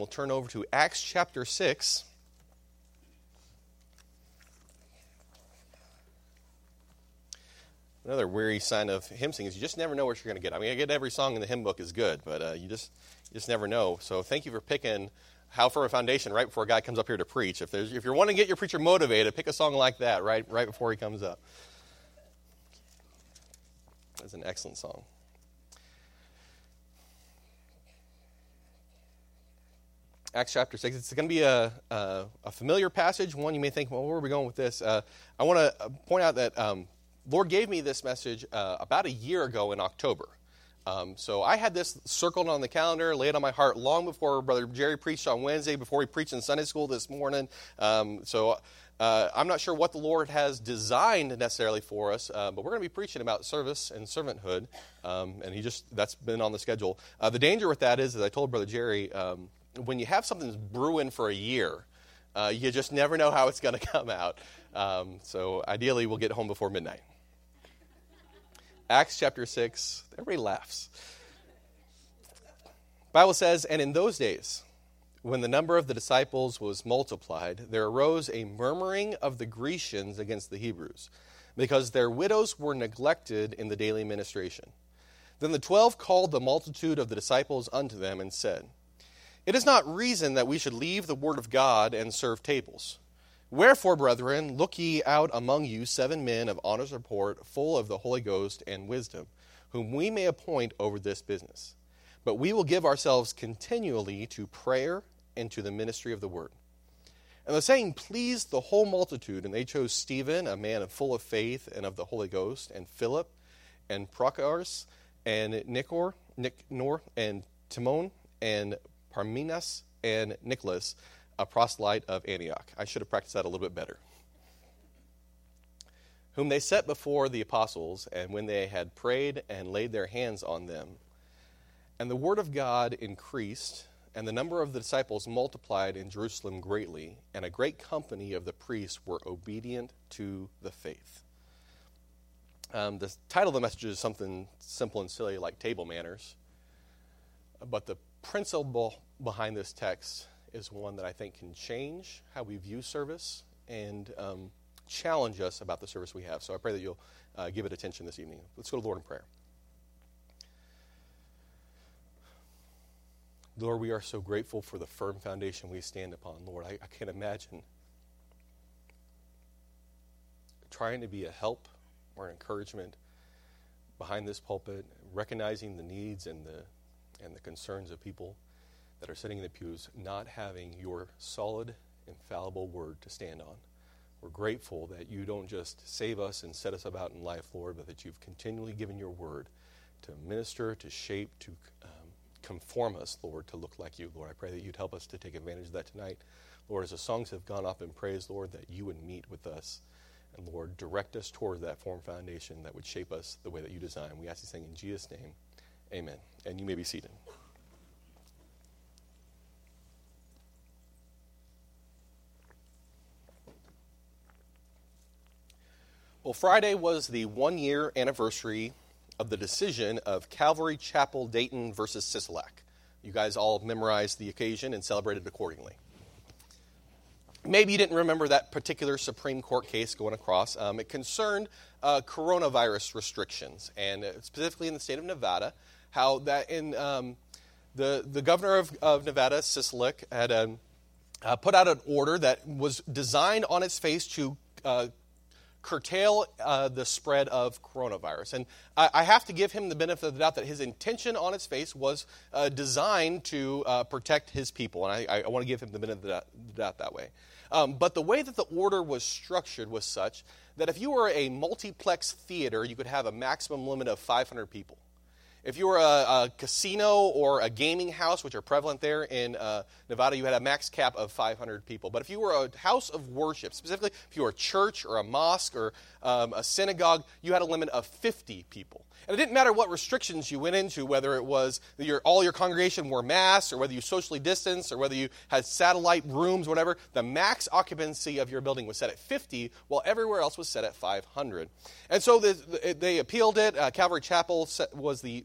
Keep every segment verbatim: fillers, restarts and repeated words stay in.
We'll turn over to Acts chapter six. Another weary sign of hymn singing is you just never know what you're going to get. I mean, I get every song in the hymn book is good, but uh, you just you just never know. So thank you for picking How Firm a Foundation right before a guy comes up here to preach. If there's if you're wanting to get your preacher motivated, pick a song like that right right before he comes up. That's an excellent song. Acts chapter six. It's going to be a, a a familiar passage. One you may think, well, where are we going with this? Uh, I want to point out that um, Lord gave me this message uh, about a year ago in October. Um, so I had this circled on the calendar, laid on my heart long before Brother Jerry preached on Wednesday, before he preached in Sunday school this morning. Um, so uh, I'm not sure what the Lord has designed necessarily for us, uh, but we're going to be preaching about service and servanthood, um, and he just that's been on the schedule. Uh, the danger with that is, as I told Brother Jerry, um, when you have something that's brewing for a year, uh, you just never know how it's going to come out. Um, so ideally, we'll get home before midnight. Acts chapter six, everybody laughs. The Bible says, "And in those days, when the number of the disciples was multiplied, there arose a murmuring of the Grecians against the Hebrews, because their widows were neglected in the daily ministration. Then the twelve called the multitude of the disciples unto them and said, It is not reason that we should leave the word of God and serve tables. Wherefore, brethren, look ye out among you seven men of honest report, full of the Holy Ghost and wisdom, whom we may appoint over this business. But we will give ourselves continually to prayer and to the ministry of the word. And the saying pleased the whole multitude, and they chose Stephen, a man full of faith and of the Holy Ghost, and Philip, and Prochorus, and Nicanor, Nicanor, and Timon, and Parmenas, and Nicholas, a proselyte of Antioch." I should have practiced that a little bit better. "Whom they set before the apostles, and when they had prayed and laid their hands on them, and the word of God increased, and the number of the disciples multiplied in Jerusalem greatly, and a great company of the priests were obedient to the faith." Um, the title of the message is something simple and silly like table manners, but the principle behind this text is one that I think can change how we view service and um, challenge us about the service we have. So I pray that you'll uh, give it attention this evening. Let's go to the Lord in prayer. Lord, we are so grateful for the firm foundation we stand upon. Lord, I, I can't imagine trying to be a help or an encouragement behind this pulpit, recognizing the needs and the and the concerns of people that are sitting in the pews, not having your solid, infallible word to stand on. We're grateful that you don't just save us and set us about in life, Lord, but that you've continually given your word to minister, to shape, to um, conform us, Lord, to look like you. Lord, I pray that you'd help us to take advantage of that tonight. Lord, as the songs have gone up in praise, Lord, that you would meet with us. And Lord, direct us toward that firm foundation that would shape us the way that you design. We ask these things in Jesus' name. Amen. And you may be seated. Well, Friday was the one-year anniversary of the decision of Calvary Chapel Dayton versus Sisolak. You guys all memorized the occasion and celebrated accordingly. Maybe you didn't remember that particular Supreme Court case going across. Um, it concerned uh, coronavirus restrictions, and specifically in the state of Nevada, how that in um, the the governor of, of Nevada, Sisolak, had um, uh, put out an order that was designed on its face to uh, curtail uh, the spread of coronavirus. And I, I have to give him the benefit of the doubt that his intention on its face was uh, designed to uh, protect his people. And I, I want to give him the benefit of the doubt that way. Um, but the way that the order was structured was such that if you were a multiplex theater, you could have a maximum limit of five hundred people. If you were a, a casino or a gaming house, which are prevalent there in uh, Nevada, you had a max cap of five hundred people. But if you were a house of worship, specifically if you were a church or a mosque or um, a synagogue, you had a limit of fifty people. And it didn't matter what restrictions you went into, whether it was that your, all your congregation wore masks, or whether you socially distanced, or whether you had satellite rooms, whatever. The max occupancy of your building was set at fifty, while everywhere else was set at five hundred. And so the, the, they appealed it. Uh, Calvary Chapel set, was the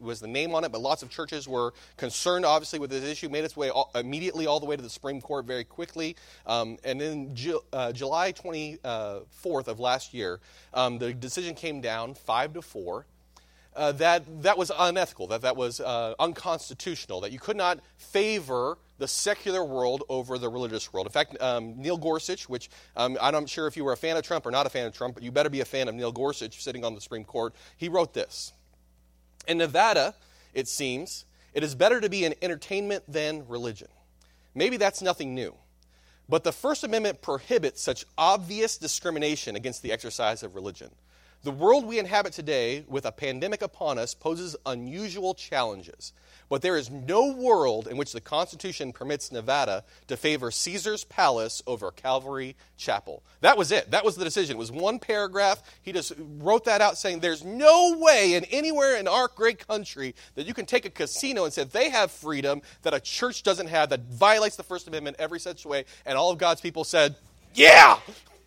was the name on it, but lots of churches were concerned, obviously, with this issue, made its way all, immediately all the way to the Supreme Court very quickly. Um, and in Ju- uh, July twenty-fourth of last year, um, the decision came down five to four. Uh, that that was unethical, that that was uh, unconstitutional, that you could not favor the secular world over the religious world. In fact, um, Neil Gorsuch, which um, I'm not sure if you were a fan of Trump or not a fan of Trump, but you better be a fan of Neil Gorsuch sitting on the Supreme Court, he wrote this. In Nevada, it seems, it is better to be an entertainment than religion. Maybe that's nothing new. But the First Amendment prohibits such obvious discrimination against the exercise of religion. The world we inhabit today, with a pandemic upon us, poses unusual challenges. But there is no world in which the Constitution permits Nevada to favor Caesar's Palace over Calvary Chapel. That was it. That was the decision. It was one paragraph. He just wrote that out saying there's no way in anywhere in our great country that you can take a casino and say they have freedom that a church doesn't have, that violates the First Amendment every such way. And all of God's people said, yeah!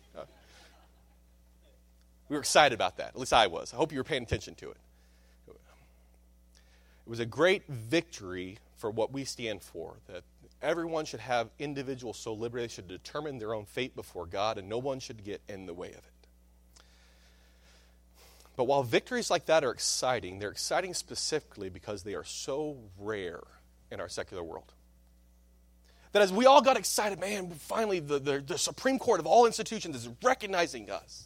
We were excited about that. At least I was. I hope you were paying attention to it. It was a great victory for what we stand for, that everyone should have individual soul liberty. They should determine their own fate before God, and no one should get in the way of it. But while victories like that are exciting, they're exciting specifically because they are so rare in our secular world. That as we all got excited, man, finally the, the, the Supreme Court of all institutions is recognizing us.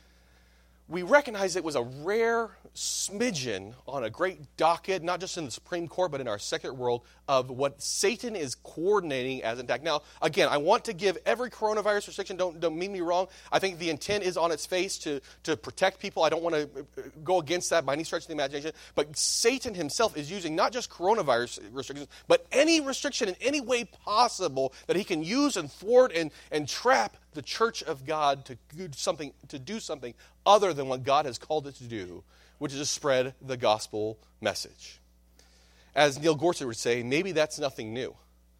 We recognize it was a rare smidgen on a great docket, not just in the Supreme Court, but in our secular world, of what Satan is coordinating as an attack. Now, again, I want to give every coronavirus restriction, don't, don't mean me wrong. I think the intent is on its face to, to protect people. I don't want to go against that by any stretch of the imagination. But Satan himself is using not just coronavirus restrictions, but any restriction in any way possible that he can use and thwart and, and trap the church of God to do something, to do something other than what God has called it to do, which is to spread the gospel message. As Neil Gorsuch would say, maybe that's nothing new.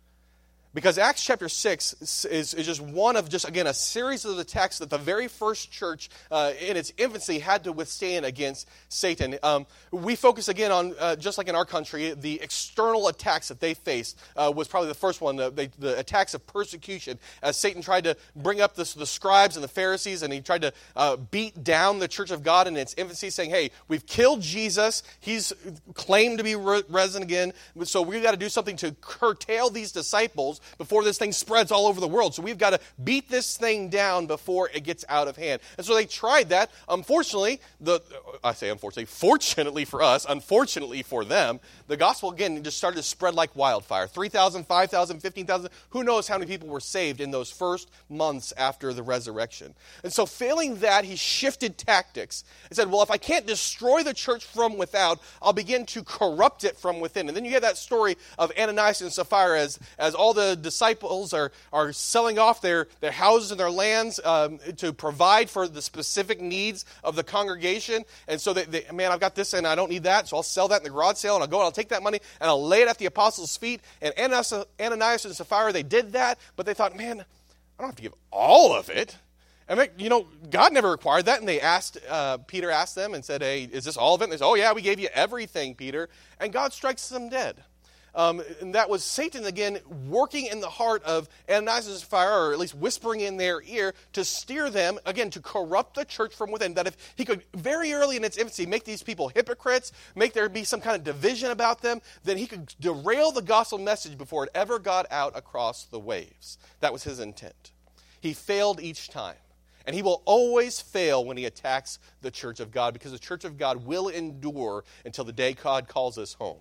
Because Acts chapter six is, is just one of just, again, a series of attacks that the very first church uh, in its infancy had to withstand against Satan. Um, we focus again on, uh, just like in our country, the external attacks that they faced uh, was probably the first one, the, the, the attacks of persecution, as Satan tried to bring up this, the scribes and the Pharisees, and he tried to uh, beat down the church of God in its infancy, saying, hey, we've killed Jesus, he's claimed to be risen again, so we've got to do something to curtail these disciples before this thing spreads all over the world. So we've got to beat this thing down before it gets out of hand. And so they tried that. Unfortunately, the I say unfortunately, fortunately for us, unfortunately for them, the gospel again just started to spread like wildfire. three thousand, five thousand, fifteen thousand, who knows how many people were saved in those first months after the resurrection. And so failing that, he shifted tactics and said, well, if I can't destroy the church from without, I'll begin to corrupt it from within. And then you get that story of Ananias and Sapphira as, as all the disciples are, are selling off their, their houses and their lands um, to provide for the specific needs of the congregation. And so, they, they, man, I've got this and I don't need that, so I'll sell that in the garage sale, and I'll go and I'll take that money and I'll lay it at the apostles' feet. And Ananias, Ananias and Sapphira, they did that, but they thought, man, I don't have to give all of it. I mean, you know, God never required that. And they asked, uh, Peter asked them and said, hey, is this all of it? And they said, oh yeah, we gave you everything, Peter. And God strikes them dead. Um, and that was Satan, again, working in the heart of Ananias and Sapphira, or at least whispering in their ear, to steer them, again, to corrupt the church from within. That if he could, very early in its infancy, make these people hypocrites, make there be some kind of division about them, then he could derail the gospel message before it ever got out across the waves. That was his intent. He failed each time. And he will always fail when he attacks the church of God, because the church of God will endure until the day God calls us home.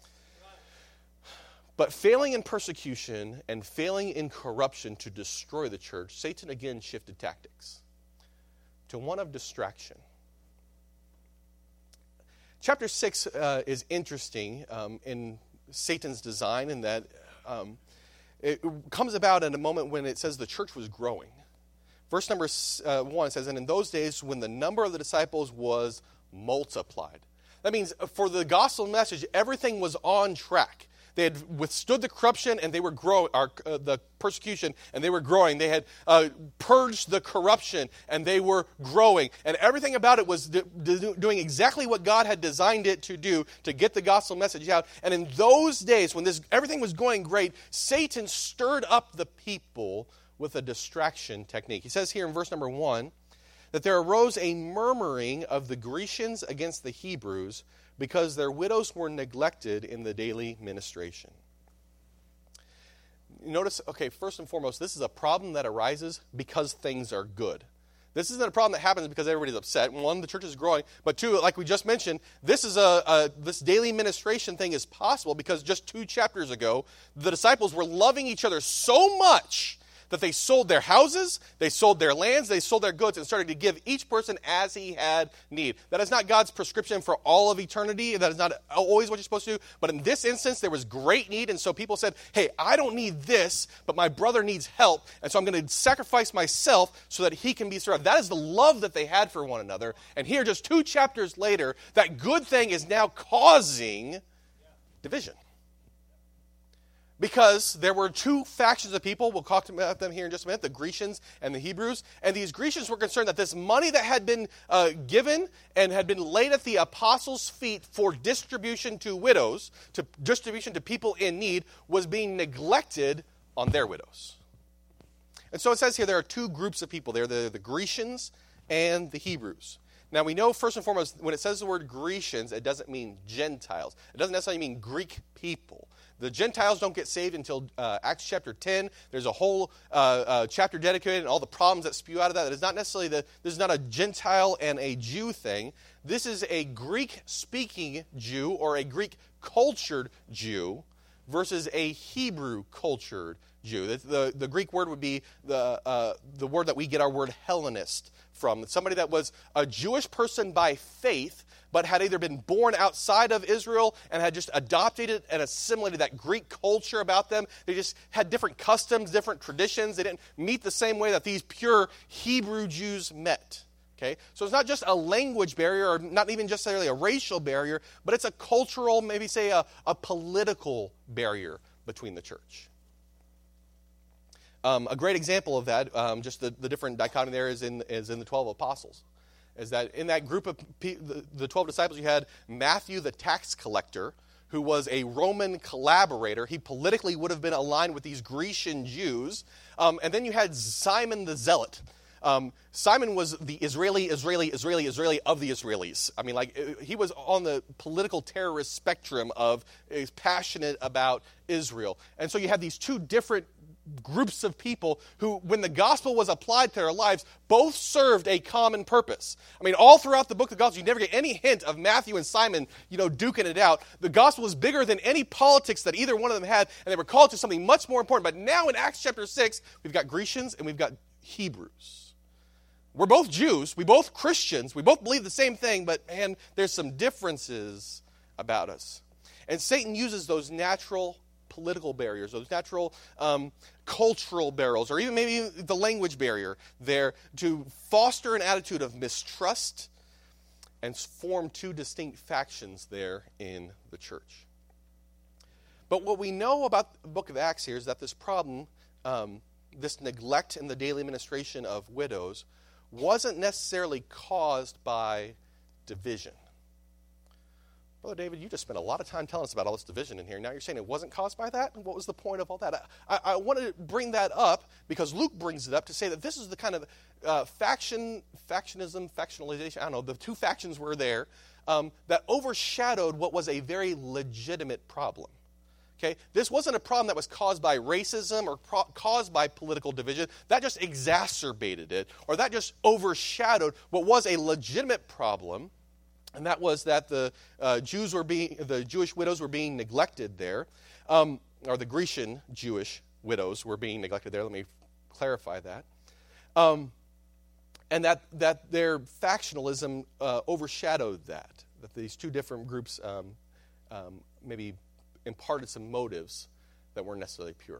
But failing in persecution and failing in corruption to destroy the church, Satan again shifted tactics to one of distraction. Chapter six uh, is interesting um, in Satan's design, in that um, it comes about at a moment when it says the church was growing. Verse number uh, one says, and in those days when the number of the disciples was multiplied. That means for the gospel message, everything was on track. They had withstood the corruption, and they were growing, uh, the persecution, and they were growing. They had uh, purged the corruption, and they were growing. And everything about it was do, do, doing exactly what God had designed it to do to get the gospel message out. And in those days, when this everything was going great, Satan stirred up the people with a distraction technique. He says here in verse number one, that there arose a murmuring of the Grecians against the Hebrews because their widows were neglected in the daily ministration. Notice, okay, first and foremost, this is a problem that arises because things are good. This isn't a problem that happens because everybody's upset. One, the church is growing, but two, like we just mentioned, this is a, a this daily ministration thing is possible because just two chapters ago, the disciples were loving each other so much that they sold their houses, they sold their lands, they sold their goods, and started to give each person as he had need. That is not God's prescription for all of eternity. That is not always what you're supposed to do. But in this instance, there was great need, and so people said, hey, I don't need this, but my brother needs help, and so I'm going to sacrifice myself so that he can be served. That is the love that they had for one another. And here, just two chapters later, that good thing is now causing division. Because there were two factions of people, we'll talk about them here in just a minute, the Grecians and the Hebrews. And these Grecians were concerned that this money that had been uh, given and had been laid at the apostles' feet for distribution to widows, to distribution to people in need, was being neglected on their widows. And so it says here there are two groups of people there, the, the Grecians and the Hebrews. Now we know first and foremost, when it says the word Grecians, it doesn't mean Gentiles. It doesn't necessarily mean Greek people. The Gentiles don't get saved until uh, Acts chapter ten. There's a whole uh, uh, chapter dedicated and all the problems that spew out of that. It is not necessarily the, this is not a Gentile and a Jew thing. This is a Greek-speaking Jew or a Greek-cultured Jew versus a Hebrew-cultured Jew. The, the, the Greek word would be the, uh, the word that we get our word Hellenist from. Somebody that was a Jewish person by faith, but had either been born outside of Israel and had just adopted it and assimilated that Greek culture about them. They just had different customs, different traditions. They didn't meet the same way that these pure Hebrew Jews met. Okay? So it's not just a language barrier or not even just necessarily a racial barrier, but it's a cultural, maybe say a, a political barrier between the church. Um, a great example of that, um, just the, the different dichotomy there is in, is in the twelve apostles. Is that in that group of pe- the, the twelve disciples, you had Matthew the tax collector, who was a Roman collaborator. He politically would have been aligned with these Grecian Jews. Um, and then you had Simon the zealot. Um, Simon was the Israeli, Israeli, Israeli, Israeli of the Israelis. I mean, like, he was on the political terrorist spectrum of, is passionate about Israel. And so you had these two different groups of people who, when the gospel was applied to their lives, both served a common purpose. I mean, all throughout the book of the gospel, you never get any hint of Matthew and Simon, you know, duking it out. The gospel was bigger than any politics that either one of them had, and they were called to something much more important. But now in Acts chapter six, we've got Grecians and we've got Hebrews. We're both Jews, we both Christians, we both believe the same thing, but man, there's some differences about us. And Satan uses those natural political barriers, those natural um, cultural barriers, or even maybe the language barrier there to foster an attitude of mistrust and form two distinct factions there in the church. But what we know about the book of Acts here is that this problem, um, this neglect in the daily administration of widows, wasn't necessarily caused by division. Brother David, you just spent a lot of time telling us about all this division in here. Now you're saying it wasn't caused by that? What was the point of all that? I, I want to bring that up because Luke brings it up to say that this is the kind of uh, faction, factionism, factionalization, I don't know, the two factions were there um, that overshadowed what was a very legitimate problem. Okay, this wasn't a problem that was caused by racism or pro- caused by political division. That just exacerbated it, or that just overshadowed what was a legitimate problem. And that was that the uh, Jews were being, the Jewish widows were being neglected there, um, or the Grecian Jewish widows were being neglected there. Let me clarify that. Um, and that that their factionalism uh, overshadowed that. That these two different groups um, um, maybe imparted some motives that weren't necessarily pure.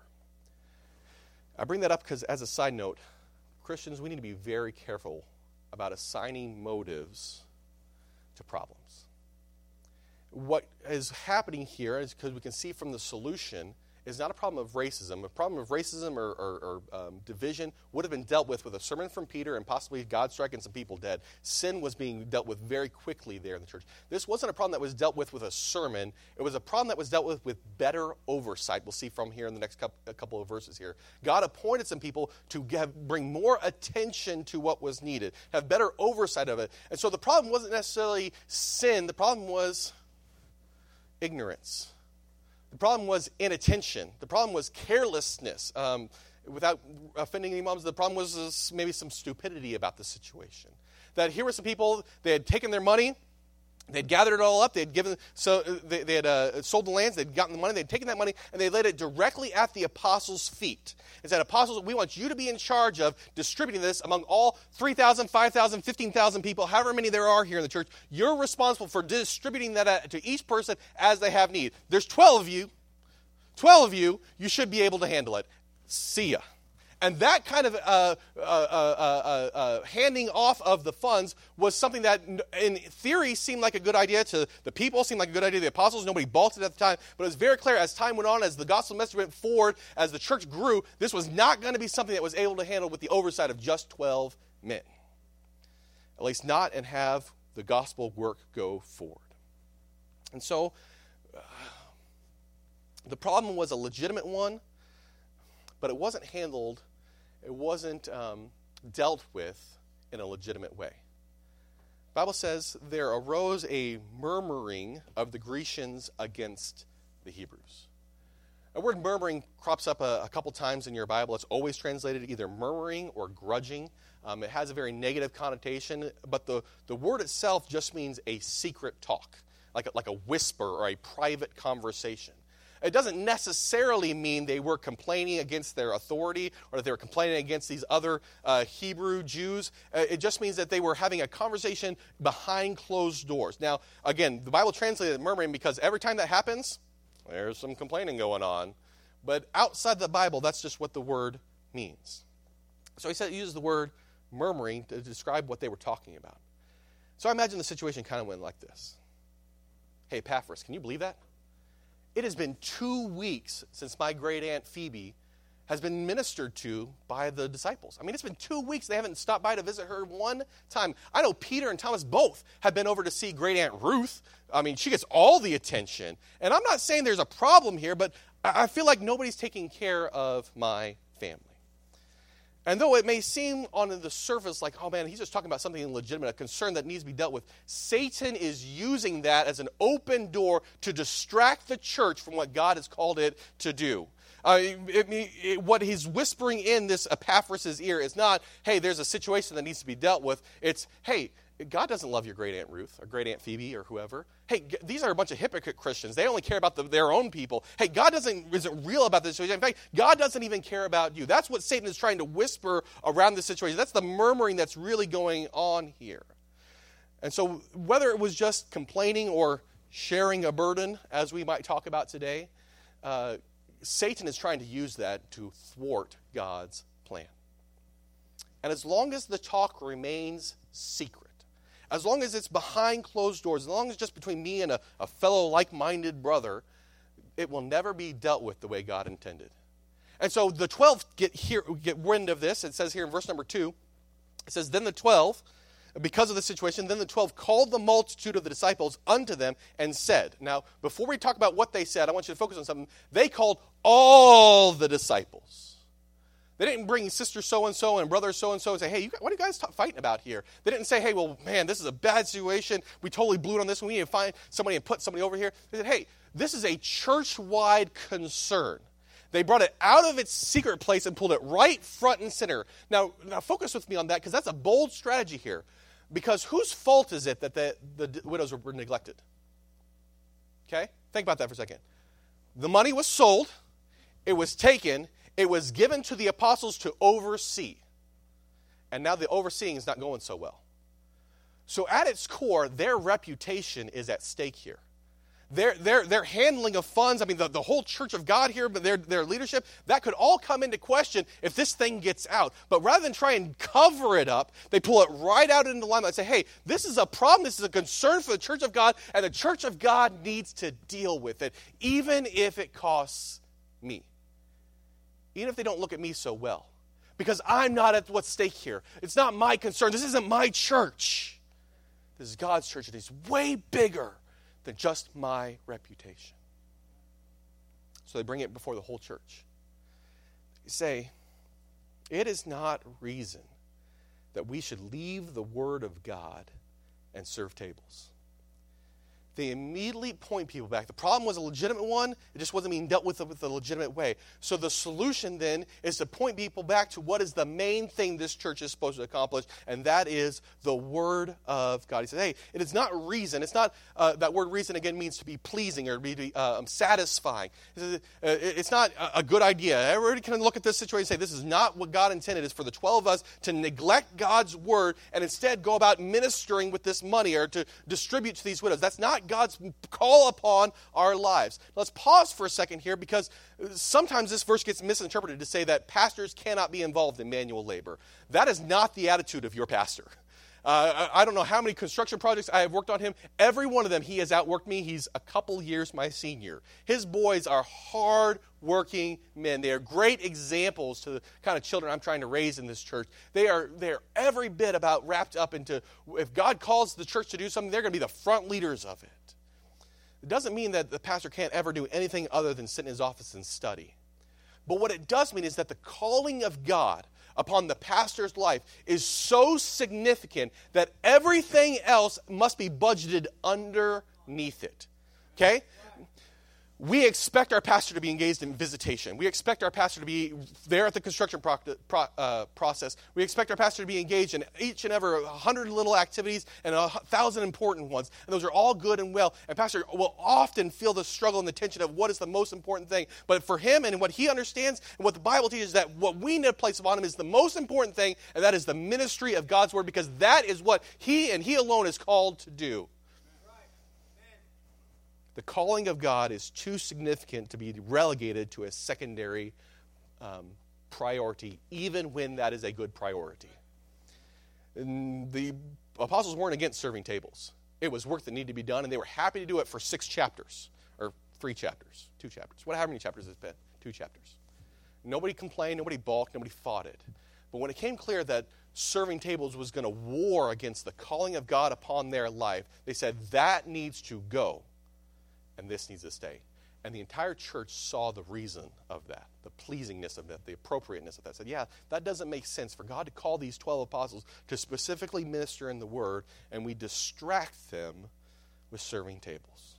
I bring that up because, as a side note, Christians, we need to be very careful about assigning motives to problems. what is happening here is because we can see from the solution is not a problem of racism. A problem of racism or, or, or um, division would have been dealt with with a sermon from Peter and possibly God striking some people dead. Sin was being dealt with very quickly there in the church. This wasn't a problem that was dealt with with a sermon. It was a problem that was dealt with with better oversight. We'll see from here in the next couple, a couple of verses here. God appointed some people to have, bring more attention to what was needed, have better oversight of it. And so the problem wasn't necessarily sin. The problem was ignorance. The problem was inattention. The problem was carelessness. Um, without offending any moms, the problem was uh, maybe some stupidity about the situation. That here were some people, they had taken their money, they'd gathered it all up, they'd given, so they, they had uh, sold the lands, they'd gotten the money, they'd taken that money, and they laid it directly at the apostles' feet. And said, apostles, we want you to be in charge of distributing this among all three thousand, five thousand, fifteen thousand people, however many there are here in the church. You're responsible for distributing that to each person as they have need. There's twelve of you. twelve of you, you should be able to handle it. See ya. And that kind of uh, uh, uh, uh, uh, handing off of the funds was something that, in theory, seemed like a good idea to the people, seemed like a good idea to the apostles. Nobody balked it at the time. But it was very clear as time went on, as the gospel message went forward, as the church grew, this was not going to be something that was able to handle with the oversight of just twelve men. At least not and have the gospel work go forward. And so, uh, the problem was a legitimate one, but it wasn't handled, it wasn't um, dealt with in a legitimate way. The Bible says there arose a murmuring of the Grecians against the Hebrews. The word murmuring crops up a, a couple times in your Bible. It's always translated either murmuring or grudging. Um, it has a very negative connotation, but the, the word itself just means a secret talk, like a, like a whisper or a private conversation. It doesn't necessarily mean they were complaining against their authority or that they were complaining against these other uh, Hebrew Jews. Uh, it just means that they were having a conversation behind closed doors. Now, again, the Bible translated murmuring because every time that happens, there's some complaining going on. But outside the Bible, that's just what the word means. So he said he used the word murmuring to describe what they were talking about. So I imagine the situation kind of went like this. Hey, Epaphras, can you believe that? It has been two weeks since my great aunt Phoebe has been ministered to by the disciples. I mean, it's been two weeks. They haven't stopped by to visit her one time. I know Peter and Thomas both have been over to see great aunt Ruth. I mean, she gets all the attention. And I'm not saying there's a problem here, but I feel like nobody's taking care of my family. And though it may seem on the surface like, oh man, he's just talking about something legitimate, a concern that needs to be dealt with, Satan is using that as an open door to distract the church from what God has called it to do. Uh, it, it, it, what he's whispering in this Epaphras' ear is not, hey, there's a situation that needs to be dealt with. It's, hey, God doesn't love your great aunt Ruth or great aunt Phoebe or whoever. Hey, these are a bunch of hypocrite Christians. They only care about the, their own people. Hey, God doesn't isn't real about this situation. In fact, God doesn't even care about you. That's what Satan is trying to whisper around this situation. That's the murmuring that's really going on here. And so whether it was just complaining or sharing a burden, as we might talk about today, uh, Satan is trying to use that to thwart God's plan. And as long as the talk remains secret, as long as it's behind closed doors, as long as it's just between me and a, a fellow like-minded brother, it will never be dealt with the way God intended. And so the twelve get here, get wind of this. It says here in verse number two, it says, then the twelve, because of the situation, then the twelve called the multitude of the disciples unto them and said. Now, before we talk about what they said, I want you to focus on something. They called all the disciples. They didn't bring sister so-and-so and brother so-and-so and say, hey, you, what are you guys t- fighting about here? They didn't say, hey, well, man, this is a bad situation. We totally blew it on this one. We need to find somebody and put somebody over here. They said, hey, this is a church-wide concern. They brought it out of its secret place and pulled it right front and center. Now, now focus with me on that because that's a bold strategy here. Because whose fault is it that the, the widows were neglected? Okay? Think about that for a second. The money was sold. It was taken. It was given to the apostles to oversee. And now the overseeing is not going so well. So at its core, their reputation is at stake here. their, their, their handling of funds, I mean, the, the whole church of God here, but their, their leadership, that could all come into question if this thing gets out. But rather than try and cover it up, they pull it right out into the limelight and say, hey, this is a problem, this is a concern for the church of God, and the church of God needs to deal with it, even if it costs me. Even if they don't look at me so well. Because I'm not at what's stake here. It's not my concern. This isn't my church. This is God's church, and it's way bigger than just my reputation. So they bring it before the whole church. They say, it is not reason that we should leave the word of God and serve tables. They immediately point people back. The problem was a legitimate one. It just wasn't being dealt with with a legitimate way. So the solution then is to point people back to what is the main thing this church is supposed to accomplish, and that is the Word of God. He said, hey, it is not reason. It's not, uh, that word reason again means to be pleasing or to be uh, satisfying. It's not a good idea. Everybody can look at this situation and say, this is not what God intended. It's for the twelve of us to neglect God's Word and instead go about ministering with this money or to distribute to these widows. That's not God's call upon our lives. Let's pause for a second here, because sometimes this verse gets misinterpreted to say that pastors cannot be involved in manual labor. That is not the attitude of your pastor. Uh, I, I don't know how many construction projects I have worked on him. Every one of them, he has outworked me. He's a couple years my senior. His boys are hard-working men. They are great examples to the kind of children I'm trying to raise in this church. They are they're every bit about wrapped up into, if God calls the church to do something, they're going to be the front leaders of it. It doesn't mean that the pastor can't ever do anything other than sit in his office and study. But what it does mean is that the calling of God upon the pastor's life is so significant that everything else must be budgeted underneath it. Okay? We expect our pastor to be engaged in visitation. We expect our pastor to be there at the construction pro- pro- uh, process. We expect our pastor to be engaged in each and every hundred little activities and a thousand important ones. And those are all good and well. And pastor will often feel the struggle and the tension of what is the most important thing. But for him and what he understands and what the Bible teaches, that what we need to place upon him is the most important thing, and that is the ministry of God's Word, because that is what he and he alone is called to do. The calling of God is too significant to be relegated to a secondary um, priority, even when that is a good priority. And the apostles weren't against serving tables. It was work that needed to be done, and they were happy to do it for six chapters, or three chapters, two chapters. What, how many chapters has it been? Two chapters. Nobody complained, nobody balked, nobody fought it. But when it came clear that serving tables was going to war against the calling of God upon their life, they said, that needs to go. And this needs to stay. And the entire church saw the reason of that, the pleasingness of that, the appropriateness of that. Said, yeah, that doesn't make sense for God to call these twelve apostles to specifically minister in the Word, and we distract them with serving tables.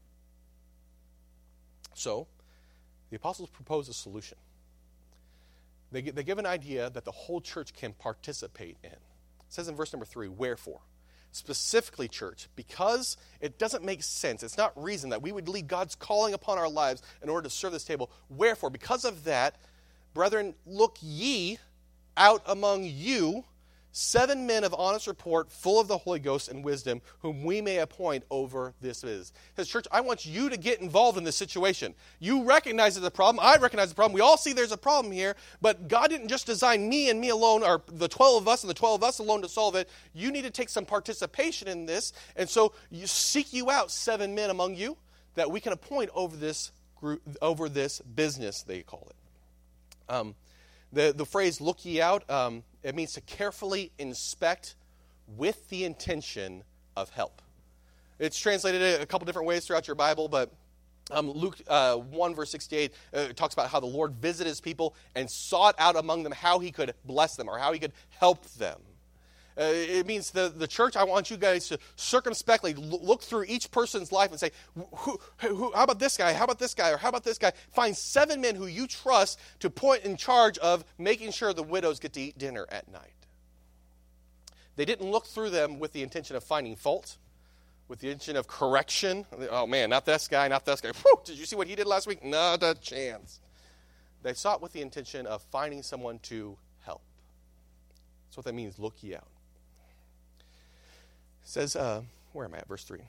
So, the apostles propose a solution. They, they give an idea that the whole church can participate in. It says in verse number three, wherefore? Specifically, church, because it doesn't make sense. It's not reason that we would leave God's calling upon our lives in order to serve this table. Wherefore, because of that, brethren, look ye out among you seven men of honest report, full of the Holy Ghost and wisdom, whom we may appoint over this business. Because, church, I want you to get involved in this situation. You recognize there's a problem. I recognize the problem. We all see there's a problem here. But God didn't just design me and me alone, or the twelve of us and the twelve of us alone to solve it. You need to take some participation in this. And so you seek you out seven men among you that we can appoint over this group, over this business, they call it. Um, the, the phrase, look ye out, um, it means to carefully inspect with the intention of help. It's translated a couple different ways throughout your Bible, but um, Luke uh, one, verse sixty-eight, uh, talks about how the Lord visited his people and sought out among them how he could bless them or how he could help them. Uh, it means the, the church, I want you guys to circumspectly look through each person's life and say, who, who, how about this guy? How about this guy? Or how about this guy? Find seven men who you trust to put in charge of making sure the widows get to eat dinner at night. They didn't look through them with the intention of finding fault, with the intention of correction. Oh man, not this guy, not this guy. Whew, did you see what he did last week? Not a chance. They sought with the intention of finding someone to help. That's what that means, look ye out. It says, uh, where am I at? Verse three.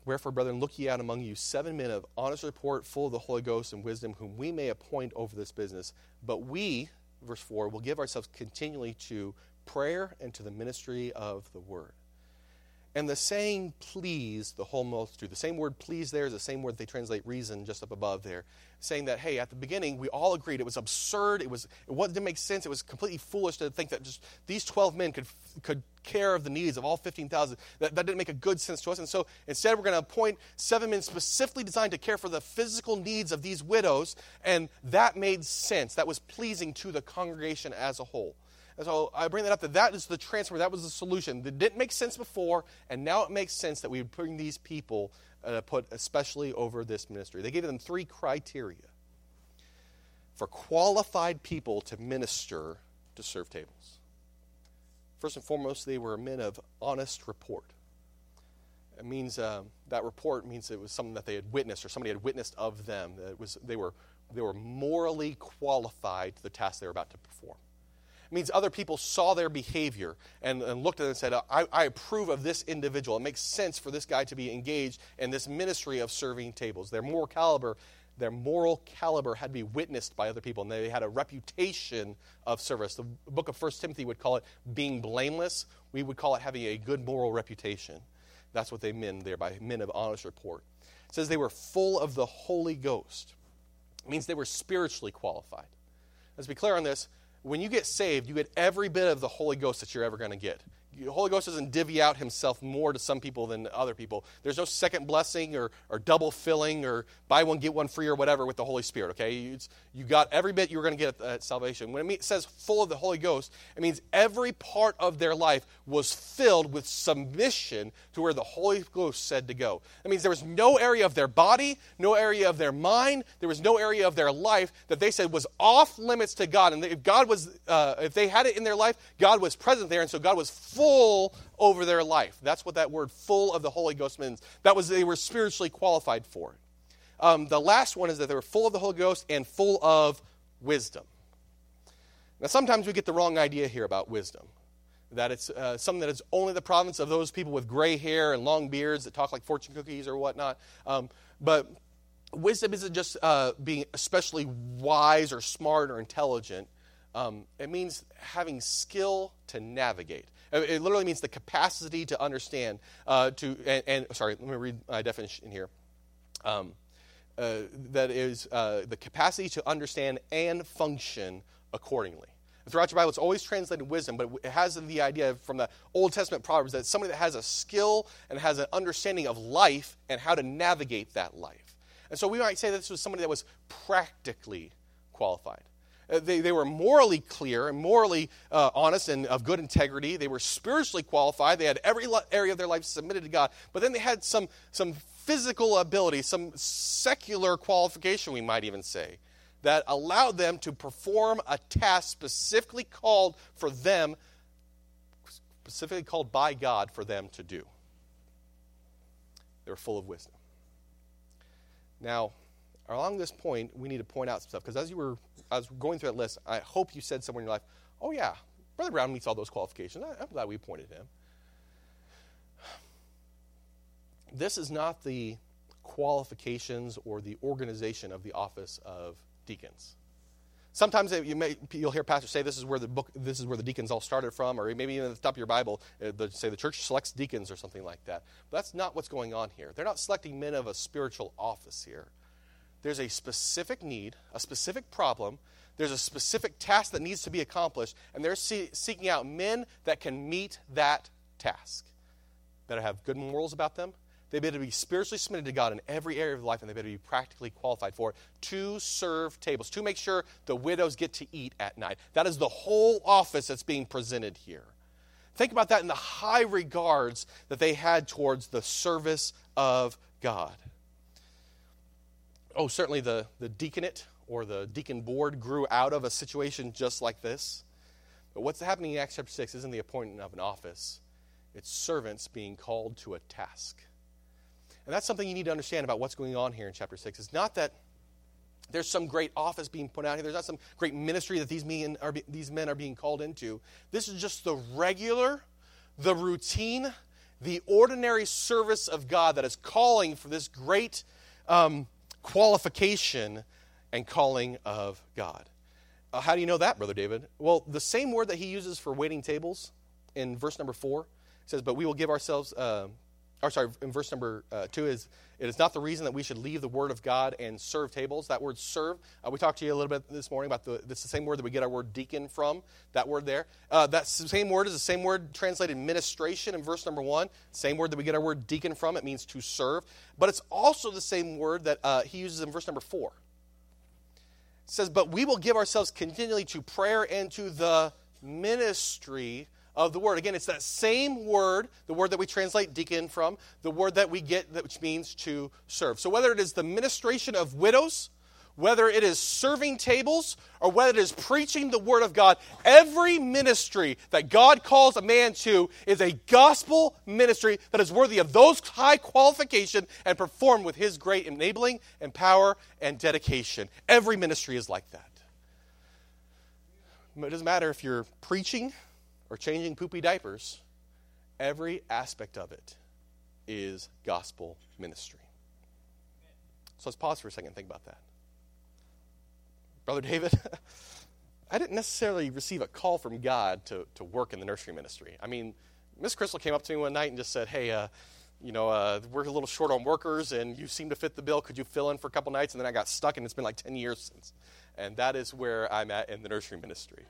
Wherefore, brethren, look ye out among you seven men of honest report, full of the Holy Ghost and wisdom, whom we may appoint over this business. But we, verse four, will give ourselves continually to prayer and to the ministry of the word. And the saying pleased the whole multitude. The same word please there is the same word they translate reason just up above there. Saying that, hey, at the beginning, we all agreed it was absurd. It was it didn't make sense. It was completely foolish to think that just these twelve men could could care of the needs of all fifteen thousand. That, that didn't make a good sense to us. And so instead, we're going to appoint seven men specifically designed to care for the physical needs of these widows. And that made sense. That was pleasing to the congregation as a whole. And so I bring that up, that that is the transfer, that was the solution. That didn't make sense before, and now it makes sense that we would bring these people uh, put especially over this ministry. They gave them three criteria for qualified people to minister to serve tables. First and foremost, they were men of honest report. It means uh, that report means it was something that they had witnessed, or somebody had witnessed of them. That it was they were they were morally qualified to the task they were about to perform. It means other people saw their behavior and, and looked at it and said, I, I approve of this individual. It makes sense for this guy to be engaged in this ministry of serving tables. Their moral caliber, their moral caliber had to be witnessed by other people, and they had a reputation of service. The book of First Timothy would call it being blameless. We would call it having a good moral reputation. That's what they meant there by men of honest report. It says they were full of the Holy Ghost. It means they were spiritually qualified. Let's be clear on this. When you get saved, you get every bit of the Holy Ghost that you're ever going to get. The Holy Ghost doesn't divvy out himself more to some people than other people. There's no second blessing or, or double filling or buy one, get one free or whatever with the Holy Spirit, okay? It's, you got every bit you were going to get at, at salvation. When it says full of the Holy Ghost, it means every part of their life was filled with submission to where the Holy Ghost said to go. That means there was no area of their body, no area of their mind, there was no area of their life that they said was off limits to God. And if God was, uh, if they had it in their life, God was present there, and so God was full Full over their life. That's what that word full of the Holy Ghost means. That was, they were spiritually qualified for it. Um, the last one is that they were full of the Holy Ghost and full of wisdom. Now, sometimes we get the wrong idea here about wisdom. That it's uh, something that is only the province of those people with gray hair and long beards that talk like fortune cookies or whatnot. Um, but wisdom isn't just uh, being especially wise or smart or intelligent. Um, it means having skill to navigate. It literally means the capacity to understand. Uh, to and, and sorry, let me read my definition here. Um, uh, that is uh, the capacity to understand and function accordingly. Throughout your Bible, it's always translated wisdom, but it has the idea from the Old Testament Proverbs that it's somebody that has a skill and has an understanding of life and how to navigate that life. And so we might say that this was somebody that was practically qualified. They, they were morally clear and morally uh, honest and of good integrity. They were spiritually qualified. They had every area of their life submitted to God. But then they had some, some physical ability, some secular qualification, we might even say, that allowed them to perform a task specifically called for them, specifically called by God for them to do. They were full of wisdom. Now, along this point, we need to point out some stuff, because as you were as going through that list, I hope you said somewhere in your life, oh yeah, Brother Brown meets all those qualifications. I, I'm glad we appointed him. This is not the qualifications or the organization of the office of deacons. Sometimes you may, you'll hear pastors say this is where the book, this is where the deacons all started from, or maybe even at the top of your Bible, uh, the, say the church selects deacons or something like that. But that's not what's going on here. They're not selecting men of a spiritual office here. There's a specific need, a specific problem. There's a specific task that needs to be accomplished, and they're see- seeking out men that can meet that task, that have good morals about them. They better be spiritually submitted to God in every area of life, and they better be practically qualified for it to serve tables, to make sure the widows get to eat at night. That is the whole office that's being presented here. Think about that in the high regards that they had towards the service of God. Oh, certainly the, the deaconate or the deacon board grew out of a situation just like this. But what's happening in Acts chapter six isn't the appointment of an office. It's servants being called to a task. And that's something you need to understand about what's going on here in chapter six. It's not that there's some great office being put out here. There's not some great ministry that these men are, these men are being called into. This is just the regular, the routine, the ordinary service of God that is calling for this great um, qualification and calling of God. Uh, how do you know that, Brother David? Well, the same word that he uses for waiting tables in verse number four says, but we will give ourselves, uh, or sorry, in verse number uh, two is, it is not the reason that we should leave the word of God and serve tables. That word serve, uh, we talked to you a little bit this morning about the, this is the same word that we get our word deacon from, that word there. Uh, that same word is the same word translated ministration in verse number one. Same word that we get our word deacon from. It means to serve. But it's also the same word that uh, he uses in verse number four. It says, but we will give ourselves continually to prayer and to the ministry of the word. Again, it's that same word, the word that we translate deacon from, the word that we get, which means to serve. So whether it is the ministration of widows, whether it is serving tables, or whether it is preaching the word of God, every ministry that God calls a man to is a gospel ministry that is worthy of those high qualification and performed with his great enabling and power and dedication. Every ministry is like that. It doesn't matter if you're preaching or changing poopy diapers. Every aspect of it is gospel ministry. So let's pause for a second and think about that. Brother David, I didn't necessarily receive a call from God to, to work in the nursery ministry. I mean, Miss Crystal came up to me one night and just said, hey, uh, you know, uh, we're a little short on workers and you seem to fit the bill. Could you fill in for a couple nights? And then I got stuck and it's been like ten years since. And that is where I'm at in the nursery ministry.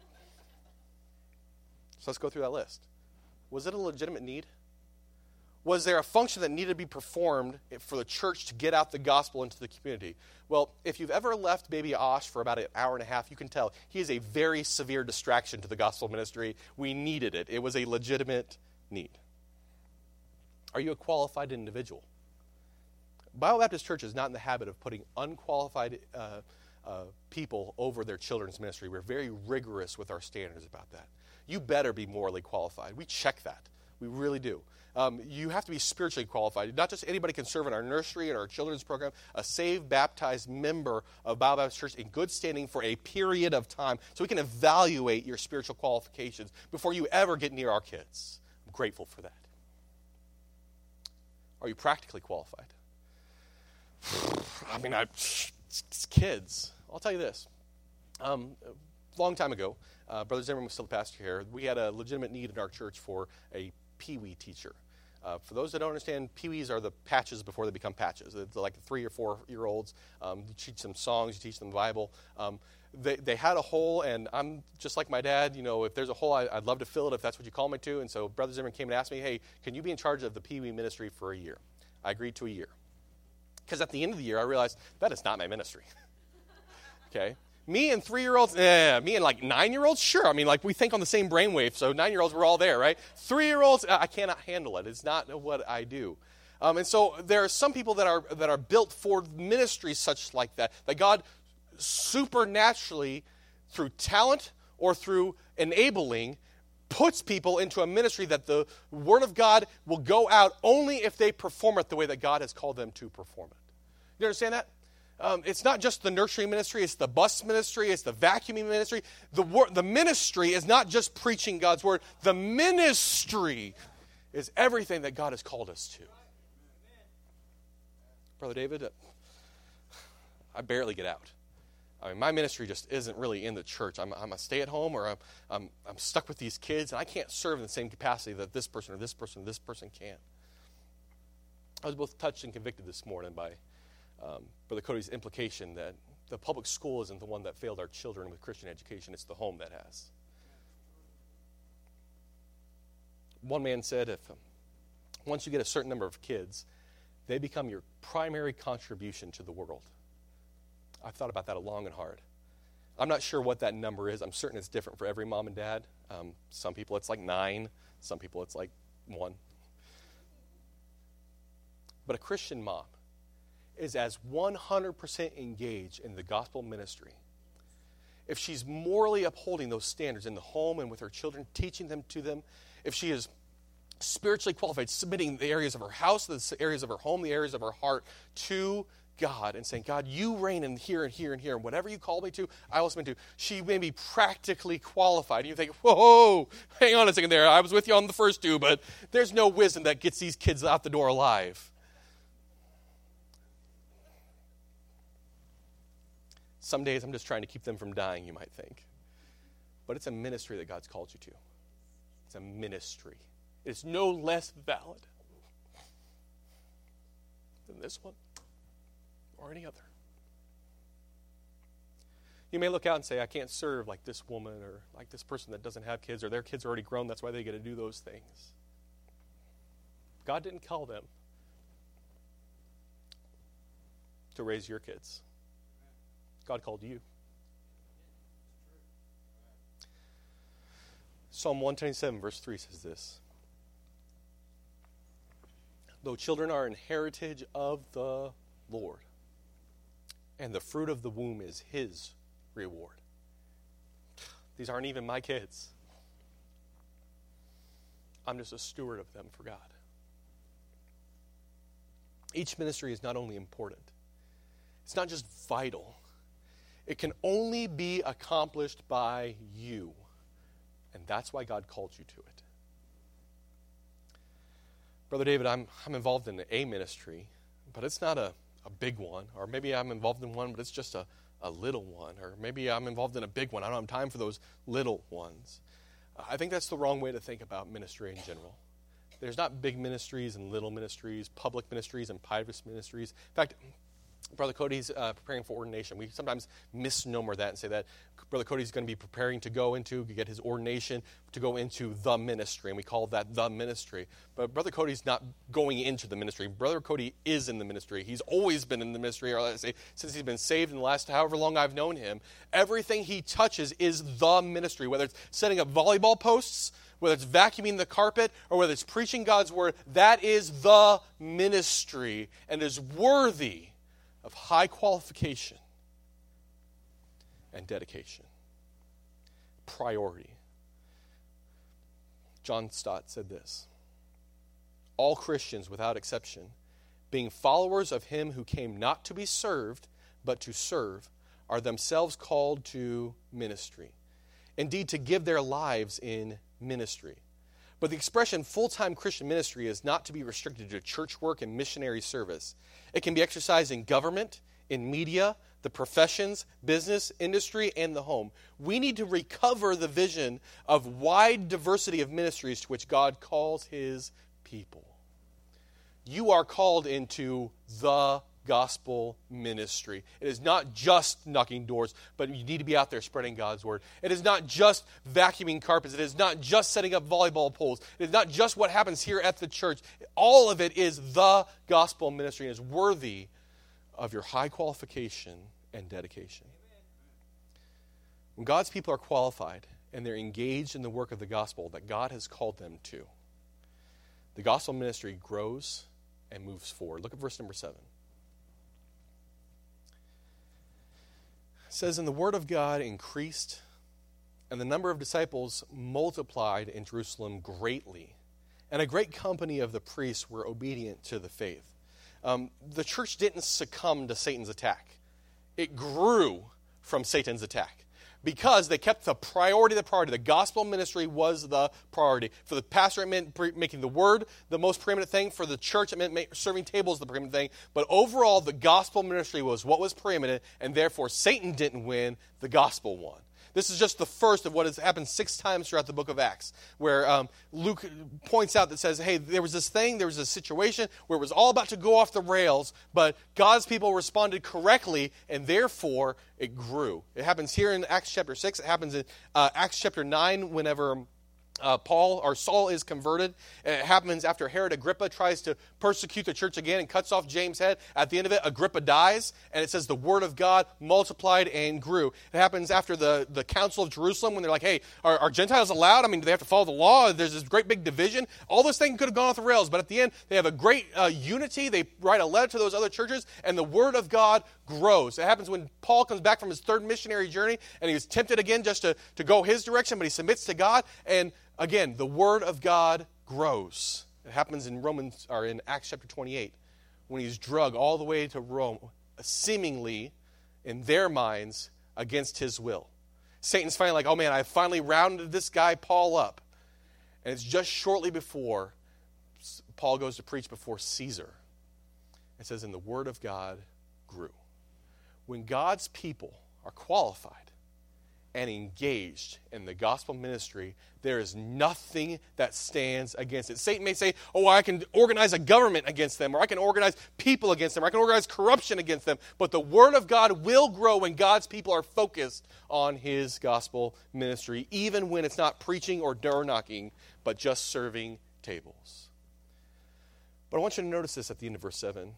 So let's go through that list. Was it a legitimate need? Was there a function that needed to be performed for the church to get out the gospel into the community? Well, if you've ever left baby Osh for about an hour and a half, you can tell he is a very severe distraction to the gospel ministry. We needed it. It was a legitimate need. Are you a qualified individual? Bible Baptist Church is not in the habit of putting unqualified uh, uh, people over their children's ministry. We're very rigorous with our standards about that. You better be morally qualified. We check that. We really do. Um, you have to be spiritually qualified. Not just anybody can serve in our nursery and our children's program. A saved, baptized member of Bible Baptist Church in good standing for a period of time so we can evaluate your spiritual qualifications before you ever get near our kids. I'm grateful for that. Are you practically qualified? I mean, I, it's kids. I'll tell you this. Um, a long time ago, uh, Brother Zimmerman was still the pastor here. We had a legitimate need in our church for a Pee-wee teacher. Uh, for those that don't understand, Pee-wees are the patches before they become patches. It's like three or four-year-olds. Um, you teach them songs, you teach them the Bible. Um, they, they had a hole, and I'm just like my dad. You know, if there's a hole, I, I'd love to fill it if that's what you call me to. And so Brother Zimmerman came and asked me, hey, can you be in charge of the Pee-wee ministry for a year? I agreed to a year. Because at the end of the year, I realized that is not my ministry. Okay? Me and three-year-olds, eh, me and like nine-year-olds, sure. I mean, like we think on the same brainwave, so nine-year-olds, we're all there, right? Three-year-olds, I cannot handle it. It's not what I do. Um, and so there are some people that are that are built for ministries such like that, that God supernaturally, through talent or through enabling, puts people into a ministry that the Word of God will go out only if they perform it the way that God has called them to perform it. You understand that? Um, it's not just the nursery ministry, it's the bus ministry, it's the vacuuming ministry. The, wor- the ministry is not just preaching God's Word. The ministry is everything that God has called us to. Brother David, uh, I barely get out. I mean, my ministry just isn't really in the church. I'm, I'm a stay-at-home, or I'm, I'm, I'm stuck with these kids, and I can't serve in the same capacity that this person or this person or this person can. I was both touched and convicted this morning by Um, Brother Cody's implication that the public school isn't the one that failed our children with Christian education, it's the home that has. One man said, if um, once you get a certain number of kids, they become your primary contribution to the world. I've thought about that long and hard. I'm not sure what that number is. I'm certain it's different for every mom and dad. Um, some people it's like nine. Some people it's like one. But a Christian mom is as one hundred percent engaged in the gospel ministry. If she's morally upholding those standards in the home and with her children, teaching them to them, if she is spiritually qualified, submitting the areas of her house, the areas of her home, the areas of her heart to God and saying, God, you reign in here and here and here, and whatever you call me to, I will submit to. She may be practically qualified. And you think, whoa, hang on a second there. I was with you on the first two, but there's no wisdom that gets these kids out the door alive. Some days I'm just trying to keep them from dying, you might think. But it's a ministry that God's called you to. It's a ministry. It's no less valid than this one or any other. You may look out and say, I can't serve like this woman or like this person that doesn't have kids, or their kids are already grown, that's why they get to do those things. God didn't call them to raise your kids. God called you. Psalm one twenty-seven verse three says this. Though children are an heritage of the Lord, and the fruit of the womb is his reward. These aren't even my kids. I'm just a steward of them for God. Each ministry is not only important, it's not just vital. It can only be accomplished by you. And that's why God called you to it. Brother David, I'm I'm involved in a ministry, but it's not a, a big one. Or maybe I'm involved in one, but it's just a, a little one. Or maybe I'm involved in a big one. I don't have time for those little ones. Uh, I think that's the wrong way to think about ministry in general. There's not big ministries and little ministries, public ministries and private ministries. In fact, Brother Cody's uh, preparing for ordination. We sometimes misnomer that and say that Brother Cody's going to be preparing to go into, to get his ordination, to go into the ministry, and we call that the ministry. But Brother Cody's not going into the ministry. Brother Cody is in the ministry. He's always been in the ministry, or let's say, since he's been saved in the last however long I've known him. Everything he touches is the ministry, whether it's setting up volleyball posts, whether it's vacuuming the carpet, or whether it's preaching God's word. That is the ministry and is worthy of high qualification and dedication. Priority. John Stott said this: all Christians, without exception, being followers of him who came not to be served, but to serve, are themselves called to ministry. Indeed, to give their lives in ministry. But the expression full-time Christian ministry is not to be restricted to church work and missionary service. It can be exercised in government, in media, the professions, business, industry, and the home. We need to recover the vision of wide diversity of ministries to which God calls his people. You are called into the gospel ministry. It is not just knocking doors, but you need to be out there spreading God's word. It is not just vacuuming carpets. It is not just setting up volleyball poles. It is not just what happens here at the church. All of it is the gospel ministry and is worthy of your high qualification and dedication. When God's people are qualified and they're engaged in the work of the gospel that God has called them to, the gospel ministry grows and moves forward. Look at verse number seven. It says, and the word of God increased, and the number of disciples multiplied in Jerusalem greatly, and a great company of the priests were obedient to the faith. Um, the church didn't succumb to Satan's attack. It grew from Satan's attack because they kept the priority the priority. The gospel ministry was the priority. For the pastor, it meant pre- making the word the most preeminent thing. For the church, it meant ma- serving tables the preeminent thing. But overall, the gospel ministry was what was preeminent, and therefore Satan didn't win, the gospel won. This is just the first of what has happened six times throughout the book of Acts, where um, Luke points out that says, hey, there was this thing, there was a situation where it was all about to go off the rails, but God's people responded correctly, and therefore it grew. It happens here in Acts chapter six. It happens in uh, Acts chapter nine whenever Uh, Paul or Saul is converted. It happens after Herod Agrippa tries to persecute the church again and cuts off James' head. At the end of it, Agrippa dies, and it says the word of God multiplied and grew. It happens after the, the Council of Jerusalem when they're like, hey, are, are Gentiles allowed? I mean, do they have to follow the law? There's this great big division. All this thing could have gone off the rails, but at the end, they have a great uh, unity. They write a letter to those other churches, and the word of God grows. It happens when Paul comes back from his third missionary journey, and he was tempted again just to, to go his direction, but he submits to God, and again, the word of God grows. It happens in Romans or in Acts chapter twenty-eight when he's drugged all the way to Rome seemingly, in their minds, against his will. Satan's finally like, oh man, I finally rounded this guy Paul up. And it's just shortly before Paul goes to preach before Caesar. It says, and the word of God grew. When God's people are qualified and engaged in the gospel ministry, there is nothing that stands against it. Satan may say, oh, I can organize a government against them, or I can organize people against them, or I can organize corruption against them. But the word of God will grow when God's people are focused on his gospel ministry, even when it's not preaching or door knocking, but just serving tables. But I want you to notice this at the end of verse seven.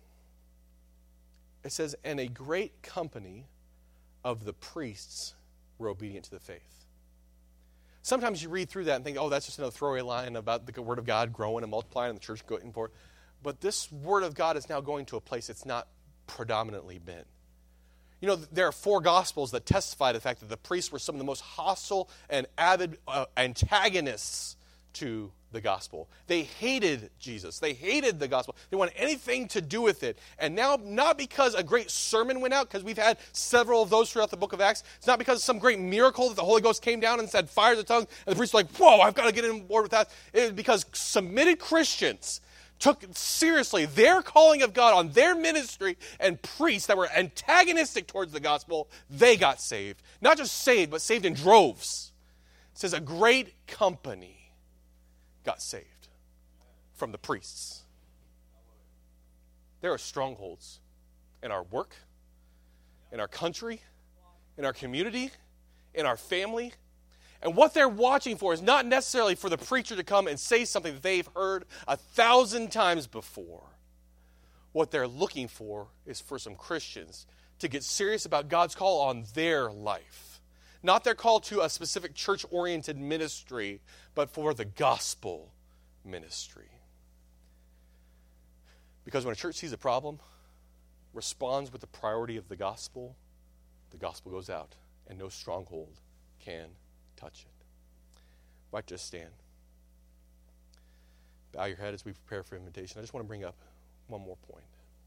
It says, and a great company of the priests were obedient to the faith. Sometimes you read through that and think, oh, that's just another throwaway line about the word of God growing and multiplying and the church going forward. But this word of God is now going to a place it's not predominantly been. You know, there are four gospels that testify to the fact that the priests were some of the most hostile and avid uh, antagonists to the gospel. They hated Jesus. They hated the gospel. They wanted anything to do with it. And now, not because a great sermon went out, because we've had several of those throughout the book of Acts. It's not because of some great miracle that the Holy Ghost came down and said, fire the tongue, and the priests were like, whoa, I've got to get on board with that. It was because submitted Christians took seriously their calling of God on their ministry, and priests that were antagonistic towards the gospel, they got saved. Not just saved, but saved in droves. It says a great company got saved from the priests. There are strongholds in our work, in our country, in our community, in our family. And what they're watching for is not necessarily for the preacher to come and say something that they've heard a thousand times before. What they're looking for is for some Christians to get serious about God's call on their life. Not their call to a specific church-oriented ministry, but for the gospel ministry. Because when a church sees a problem, responds with the priority of the gospel, the gospel goes out, and no stronghold can touch it. Might just stand. Bow your head as we prepare for invitation. I just want to bring up one more point.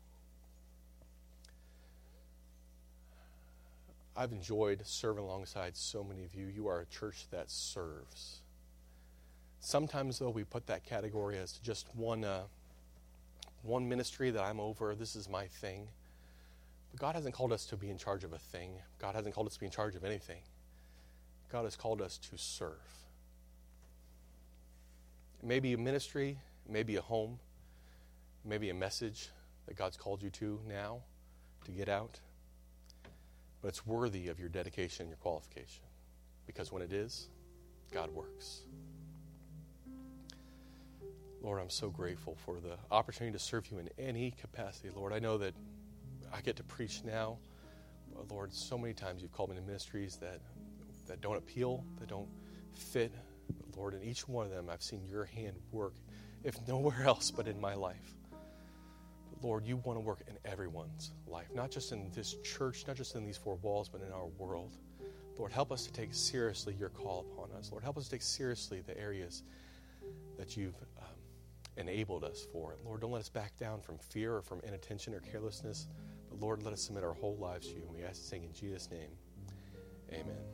I've enjoyed serving alongside so many of you. You are a church that serves. Sometimes, though, we put that category as just one, uh, one ministry that I'm over. This is my thing. But God hasn't called us to be in charge of a thing. God hasn't called us to be in charge of anything. God has called us to serve. Maybe a ministry, maybe a home, maybe a message that God's called you to now to get out. But it's worthy of your dedication and your qualification. Because when it is, God works. Lord, I'm so grateful for the opportunity to serve you in any capacity. Lord, I know that I get to preach now. But Lord, so many times you've called me to ministries that, that don't appeal, that don't fit. But Lord, in each one of them, I've seen your hand work, if nowhere else but in my life. Lord, you want to work in everyone's life, not just in this church, not just in these four walls, but in our world. Lord, help us to take seriously your call upon us. Lord, help us to take seriously the areas that you've um, enabled us for. Lord, don't let us back down from fear or from inattention or carelessness, but Lord, let us submit our whole lives to you. And we ask this thing in Jesus' name. Amen.